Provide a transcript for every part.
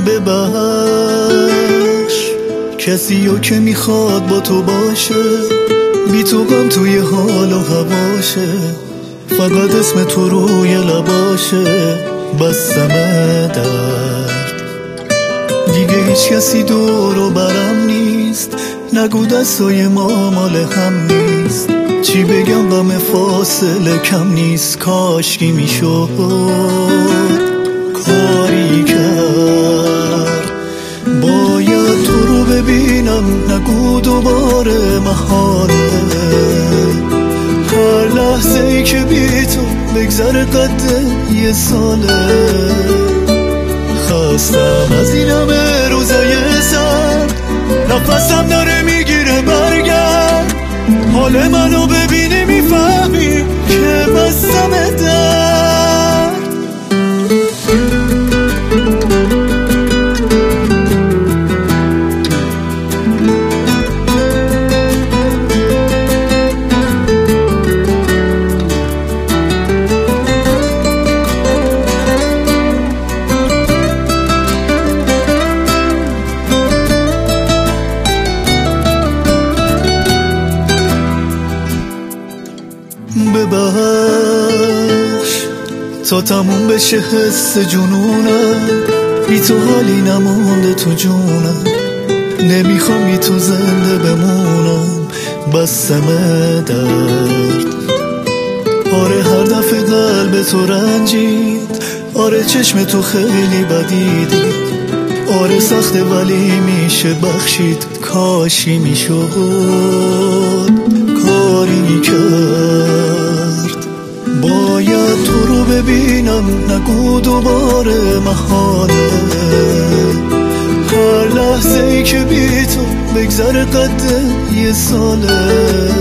ببخش کسیو که میخواد با تو باشه، بی تو غم توی حال و هواشه، فقط اسم تو روی لباشه، بستمه درد. دیگه هیچ کسی دور و برم نیست، نگو دستای ما مال هم نیست، چی بگم غم فاصله کم نیست، کاشکی میشد کاری کرد. باید تو رو ببینم، نگو دوباره محاله، هر لحظه ای که بی تو بگذره قد یه ساله. خستم از این همه روزای سرد، نفسم داره میگیره برگرد، حال منو ببینی میفهمی که بستم درد. ببخش تا تموم بشه حس جنونم، بی تو حالی نمونده تو جونم، نمیخوام بی تو زنده بمونم، بستمه درد. آره هر دفعه قلب تو رنجید، آره چشم تو خیلی بدید، آره سخته ولی میشه بخشید، کاشی میشد کاری کرد. باید تو رو ببینم، نگو دوباره محاله، هر لحظه ای که بی تو بگذره قد یه ساله.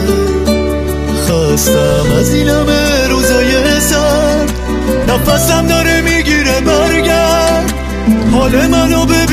خستم از این همه روزای سرد، نفسم داره میگیره برگرد، حال منو